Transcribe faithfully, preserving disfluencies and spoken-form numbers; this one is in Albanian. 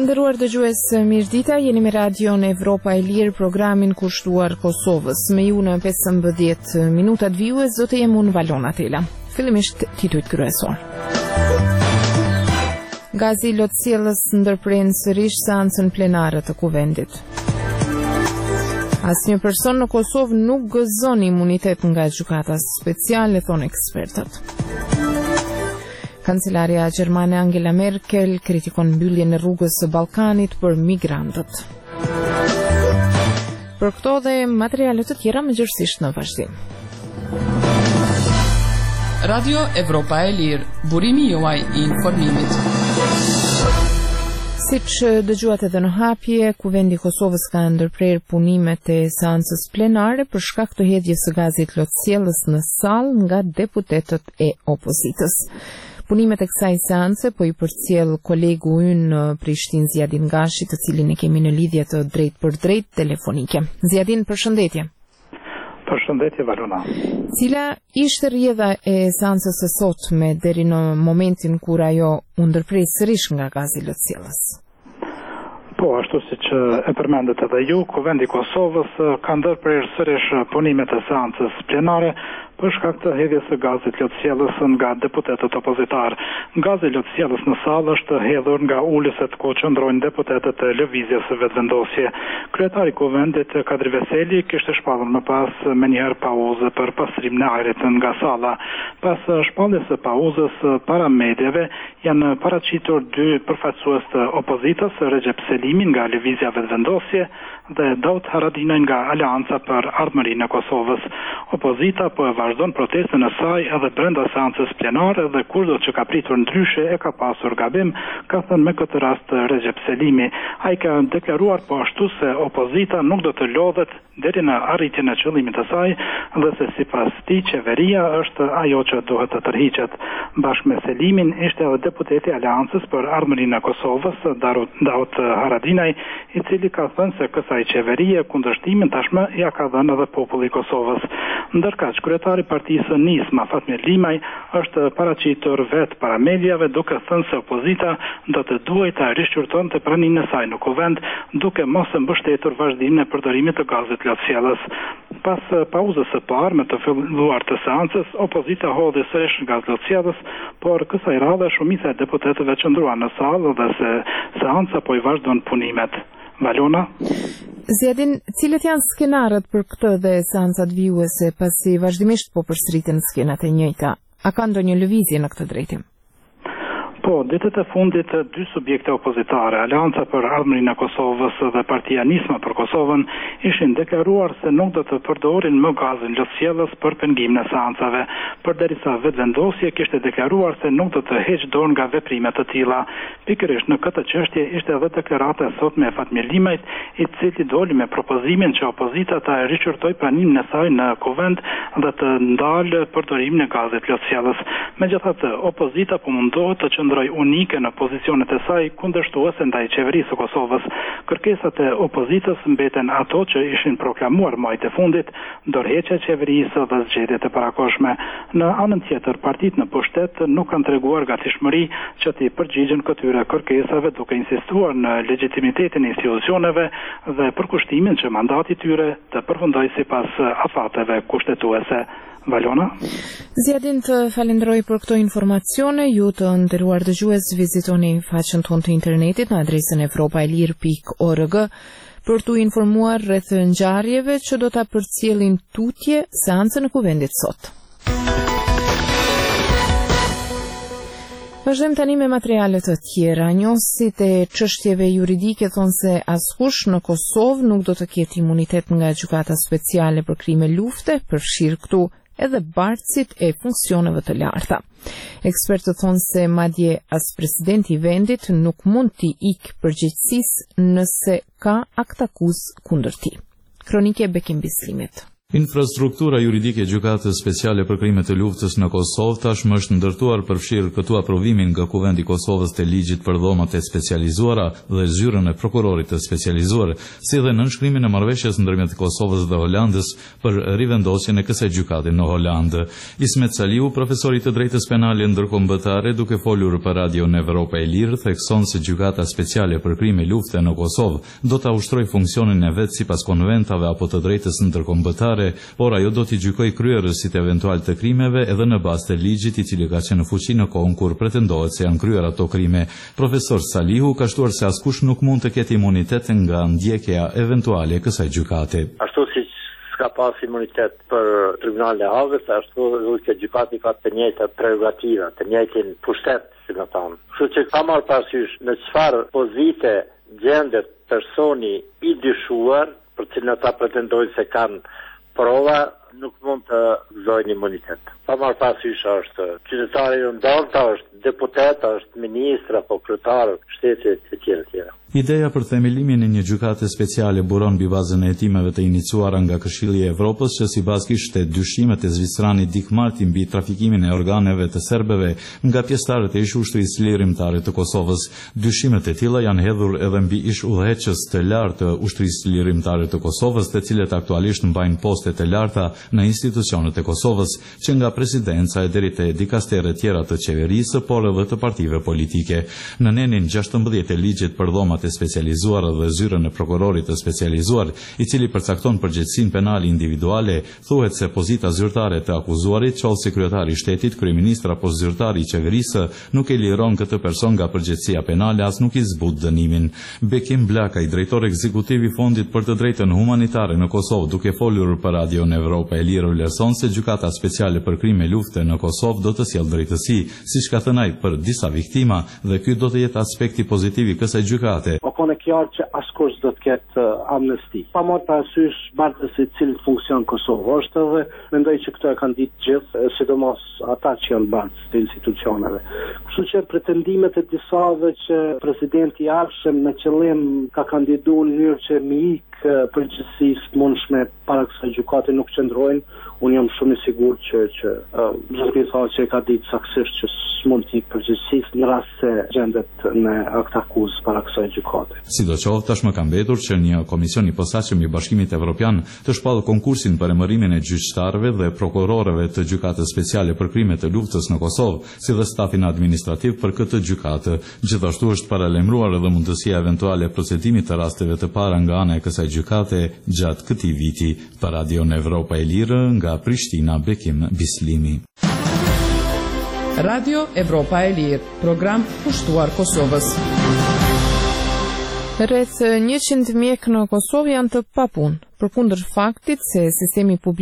Të nderuar dëgjues, mirëdita, jeni me Radion Evropa e Lirë, programin kushtuar Kosovës. Me ju në pesëmbëdhjetë minutat vijues do të jem unë Valona Tela. Fillimisht titujt kryesor. Gazi i Lotësjellës ndërpren sërish seancën plenare të Kuvendit. Asnjë person në Kosovë nuk gëzon imunitet nga gjykata speciale, thonë ekspertët. Kancelaria gjermane Angela Merkel kritikon mbylljen e rrugës së Ballkanit për migrantët. Për këto dhe materiale të tjera mëngjesisht në vazhdim. Radio Evropa e Lirë, burimi juaj i informimit. Siç dëgjuat edhe në hapje, Kuvendi i Kosovës ka ndërprer punimet e seancës plenare për shkak të hedhjes së gazit Lotësjellës në sallë nga deputetët e opozitës. Punimet e kësaj seance po i përcjell kolegu ynë në Prishtinë Zjadin Gashi, të cilin e kemi në lidhje të drejt për drejt telefonike. Zjadin, përshëndetje. Përshëndetje, Valona. Cila ishte rrjedha e seancës së sotme deri në momentin kur ajo u ndërprej sërish nga gazi Lotësjellës? Po, ashtu si që e përmendet edhe ju, Kuvendi i Kosovës ka ndërprer sërish punimet e seancës plenare për shkak të hedhjes së gazit Lotësjellës nga deputetët opozitar. Gazi Lotësjellës në sallë është hedhur nga ulëset ku qëndrojnë deputetët e lëvizjes së vetëvendosje. Kryetari i Kuvendit, Kadri Veseli, kishte shpallur më pas me njëherë pauzë për pastrimin e ajrit nga salla. Pas shpalljes së pauzës para medjave janë paraqitur dy përfaqësues të opozitës, Recep Selimi nga lëvizja vetëvendosje dhe Daud Haradinaj nga Aleanca për Ardhmërinë e Kosovës. Opozita po e vazhdon protestën e saj edhe brenda seancës plenare dhe kurdo që ka pritur ndryshe e ka pasur gabim, ka thënë me këtë rast Recep Selimi. Ai ka deklaruar po ashtu se opozita nuk do të lodhet deri në arritjen e qëllimit të saj dhe se sipas tij qeveria është ajo që duhet të tërhiqet. Bashkë me Selimin ishte edhe deputeti i Aleancës për Ardhmërinë e Kosovës, Daud Haradinaj, i cili ka thënë se kësaj qeverie kundërshtimin tashmë ja ka dhënë edhe populli i Kosovës. Ndërkaq, kryetari i partisë Nisma, Fatmir Limaj, është paraqitur vetë para mediave duke thënë se opozita do të duhej ta rishqyrtonte praninë e saj në Kuvend, duke mos e mbështetur vazhdimin e përdorimit të gazit Lotësjellës. Pas pauzës së parë me të filluar të seancës, opozita hodhi sërish gaz Lotësjellës, por kësaj radhe shumica e deputetëve qëndruan në sallë dhe se seanca po i vazhdon punimet. Valona? Zjadin, cilët janë skenarët për këtë dhe seancat vijuese, pasi vazhdimisht po përsëriten skenat e njëjta? A ka ndonjë lëvizje në këtë drejtim? Po, ditët e fundit dy subjekte opozitare, Aleanca për Ardhmërinë e Kosovës dhe Partia Nisma për Kosovën, ishin deklaruar se nuk do të përdorin më gazin Lotësjellës për pengimin e seancave, përderisa vetëvendosje kishte deklaruar se nuk do të heqë dorë nga veprime të tilla. Pikërisht në këtë çështje ishte edhe deklarata e sotme e Fatmir Limajt, i cili doli me propozimin që opozita ta rishqyrtojë pranimin e saj në Kuvend dhe të ndalë përdorimin e gazit Lotësjellës. Megjithatë, opozita po mundohet të qëndrojë unike në pozicionet e saj kundërshtuese ndaj qeverisë së Kosovës. Kërkesat e opozitës mbeten ato që ishin proklamuar muajt e fundit, ndërheqja e qeverisë dhe zgjedhjet e parakohshme. Në anën tjetër, partitë në pushtet nuk kanë treguar gatishmëri që të përgjigjen këtyre kërkesave, duke insistuar në legjitimitetin e institucioneve dhe përkushtimin që mandati i tyre të përfundojë sipas afateve kushtetuese. Valona? Zjadin, të falenderoj për këto informacione. Ju të nderuar dëgjues, vizitoni faqen tonë të internetit në adresën evropaelir pikë org për t'u informuar rreth ngjarjeve që do ta përcjellin tutje seancën e Kuvendit sot. Vazhdojmë tani me materiale të tjera. Njohësit e çështjeve juridike thonë se askush në Kosovë nuk do të ketë imunitet nga gjykata speciale për krime lufte, përfshirë këtu edhe bartësit e funksioneve të larta. Ekspertët thonë se madje as presidenti i vendit nuk mund t'i ikë përgjegjësisë nëse ka aktakuz kundër tij. Kronike Bekim Bislimit. Infrastruktura juridike e Gjykatës Speciale për Krimet e Luftës në Kosovë tashmë është ndërtuar për fshirë këtu aprovimin nga Kuvendi i Kosovës të ligjit për dhomat e specializuara dhe zyrën e prokurorit të specializuar, si dhe nënshkrimin e marrëveshjes ndërmjet Kosovës dhe Holandës për rivendosjen e kësaj gjykate në Holandë. Ismet Saliu, profesor i të drejtës penale ndërkombëtare, duke folur për Radion Evropa e Lirë, thekson se Gjykata Speciale për Krime Lufte në Kosovë do ta ushtrojë funksionin e vet sipas konventave apo të drejtës ndërkombëtare, por ajo do t'i gjykoj kryerësit eventual të krimeve edhe në bazë të ligjit i cili ka qenë në fuqi në kohën kur pretendohet se janë kryer ato krime. Profesor Salihu ka shtuar se askush nuk mund të ketë imunitet nga ndjekja eventuale e kësaj gjykate. Ashtu si s'ka pas imunitet për Tribunalin e Hagës, ashtu që gjykati ka të njëjta prerogativa, të njëjtin pushtet, si më thonë. Kështu që ka marrë parasysh në çfarë pozite gjendet personi i dyshuar, për cilën ata pretendojnë se kanë prova, nuk mund të gëzojnë imunitet. Pa marrë parasysh është qytetari i ndarta, është deputet, është ministër apo kryetar shtetit e tjerë tjera. Ideja për themelimin e një gjykate speciale buron mbi bazën e hetimeve të iniciuara nga Këshilli i Evropës, që sipas kishte dyshimet e zviceranit Dick Marty mbi trafikimin e organeve të serbëve nga pjesëtarët e ish ushtrisë lirimtare të Kosovës. Dyshimet e tilla janë hedhur edhe mbi ish udhëheqës të lartë të ushtrisë lirimtare të Kosovës, të cilët aktualisht mbajnë poste të larta në institucionet e Kosovës, që nga presidenca e deri te dikasteret tjera të qeverisë, por edhe të partive politike. Në nenin gjashtëmbëdhjetë e ligjit për dhomat e specializuar dhe zyrën e prokurorit të specializuar, i cili përcakton përgjegjësinë penale individuale, thuhet se pozita zyrtare të akuzuarit, qoftë kryetari i shtetit, kryeministri apo zyrtari i qeverisë, nuk e liron këtë person nga përgjegjësia penale, as nuk i zbut dënimin. Bekim Blakaj, drejtor ekzekutiv i Fondit për të Drejtën Humanitare në Kosovë, duke folur për Radion Evropa e Lirë, vlerëson se Gjykata Speciale për Krime Lufte në Kosovë do të sjellë drejtësi, siç ka thënë ai, për disa viktima, dhe ky do të jetë aspekti pozitiv i kësaj gjykate. O kone qartë që askush do të ketë uh, amnesti. Pa marrë parasysh bartës i cilë funksion Kosovë është dhe mendoj që këto e kanë ditë gjithë, sidomos ata që janë bartës të institucioneve. Kështu që pretendimet e disave që presidenti Arshëm në qëllim ka kandidu në njërë që mi ikë përgjithësisë mundshme para kësaj gjykate nuk qëndrojnë. Unë jam shumë i sigurt që që zoti uh, thotë që ka ditë saktësisht që s'mund të përgjegjësisë në rast se gjendet në akt akuzë para kësaj gjykate. Sidoqoftë, tashmë ka mbetur që një komision i posaçëm i Bashkimit Evropian të shpallë konkursin për emërimin e gjyqtarëve dhe prokurorëve të Gjykatës Speciale për Krimet e Luftës në Kosovë, si dhe stafin administrativ për këtë gjykatë. Gjithashtu është paralajmëruar edhe mundësia eventuale e procedimit të rasteve të para nga ana e kësaj gjykate gjatë këtij viti. Për Radion Evropa e Lirë, nga Prishtina, Bekim Bislimi. Radio Evropa e Lirë, program pushtuar Kosovës. Rreth njëqind mjekë në Kosovë janë të papunë, përkundër faktit se sistemi publik